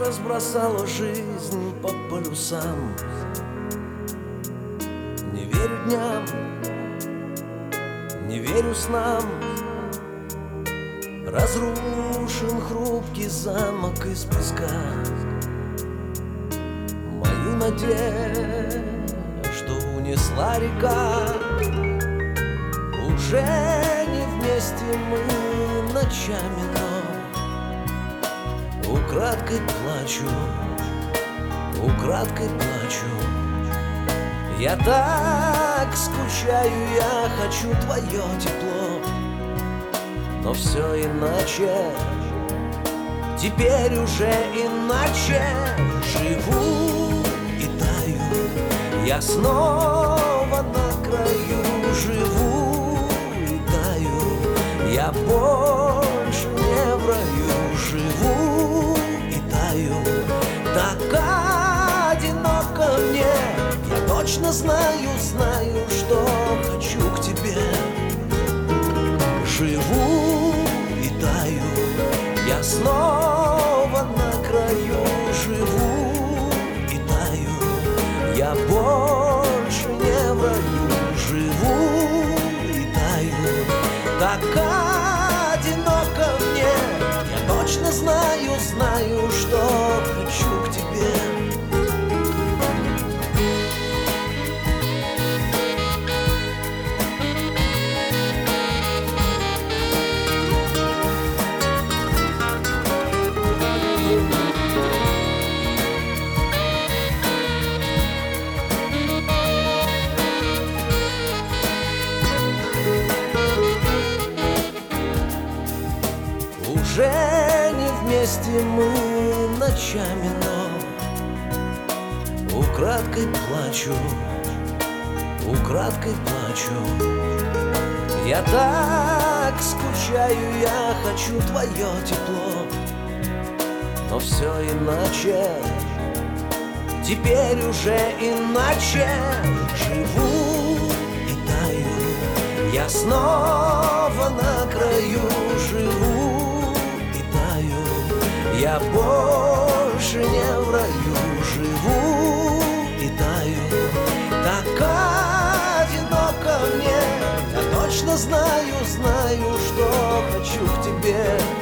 разбросала жизнь по полюсам. Не верю дням, не верю снам. Разрушен хрупкий замок из песка. Мою надежду унесла река. Уже не вместе мы ночами, но украдкой плачу, украдкой плачу. Я так скучаю, я хочу твое тепло. Но все иначе, теперь уже иначе. Живу и таю, я снова на краю. Живу и таю, я больше не в раю. Живу и таю, так одиноко мне. Я точно знаю, что хочу к тебе. Живу и таю, я снова на краю. Живу и таю, я больше не в раю. Живу и таю, так одиноко мне. Я точно знаю, что хочу к тебе. Уже не вместе мы ночами, но украдкой плачу, украдкой плачу. Я так скучаю, я хочу твое тепло. Но все иначе, теперь уже иначе. Живу и таю, я снова на краю. Живу, я больше не в раю. Живу и таю, так одиноко мне. Я точно знаю, что хочу к тебе.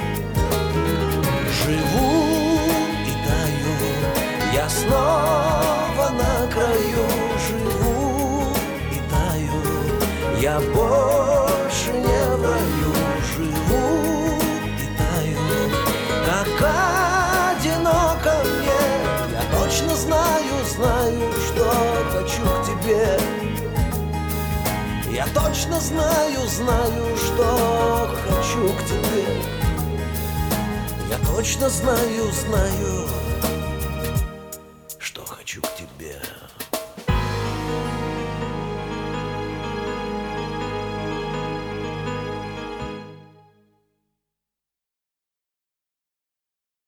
Живу и таю, я снова на краю. Живу и таю, я больше не в раю. Живу и таю, так одиноко мне. Я точно знаю, что хочу к тебе. Я точно знаю, что хочу к тебе. Я точно знаю.